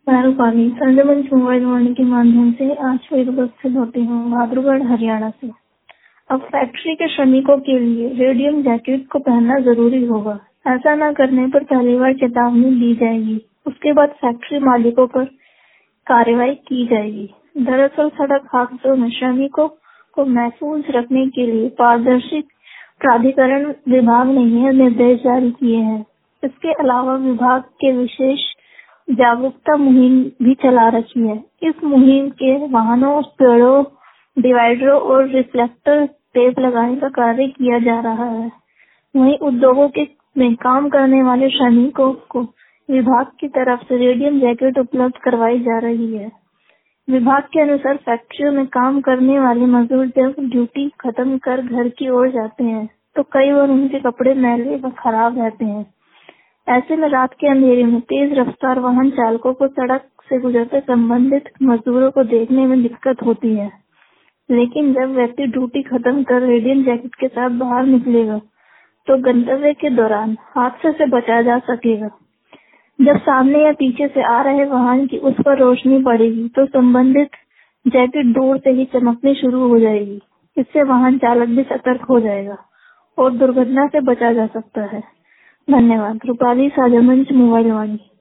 मैं रूपाली संजय मोबाइल वाणी के माध्यम से आज फिर उपस्थित होती हूँ भाद्रगढ़ हरियाणा से। अब फैक्ट्री के श्रमिकों के लिए रेडियम जैकेट को पहनना जरूरी होगा। ऐसा न करने पर पहली बार चेतावनी दी जाएगी, उसके बाद फैक्ट्री मालिकों पर कार्रवाई की जाएगी। दरअसल सड़क हादसों में श्रमिकों को महफूज रखने के लिए पारदर्शी प्राधिकरण विभाग ने यह निर्देश जारी किए हैं। इसके अलावा विभाग के विशेष जागरूकता मुहिम भी चला रखी है। इस मुहिम के वाहनों, पेड़ों, डिवाइडरों और रिफ्लेक्टर टेप लगाने का कार्य किया जा रहा है। वहीं उद्योगों में काम करने वाले श्रमिकों को विभाग की तरफ से रेडियम जैकेट उपलब्ध करवाई जा रही है। विभाग के अनुसार फैक्ट्रियों में काम करने वाले मजदूर जब ड्यूटी खत्म कर घर की ओर जाते हैं तो कई बार उनके कपड़े मैले व खराब रहते हैं। ऐसे में रात के अंधेरे में तेज रफ्तार वाहन चालकों को सड़क से गुजरते संबंधित मजदूरों को देखने में दिक्कत होती है। लेकिन जब व्यक्ति ड्यूटी खत्म कर रेडियम जैकेट के साथ बाहर निकलेगा तो गंतव्य के दौरान हादसे से बचा जा सकेगा। जब सामने या पीछे से आ रहे वाहन की उस पर रोशनी पड़ेगी तो संबंधित जैकेट दूर से ही चमकनी शुरू हो जाएगी। इससे वाहन चालक भी सतर्क हो जाएगा और दुर्घटना से बचा जा सकता है। धन्यवाद। रूपाली साझा मंच मोबाइल वाणी।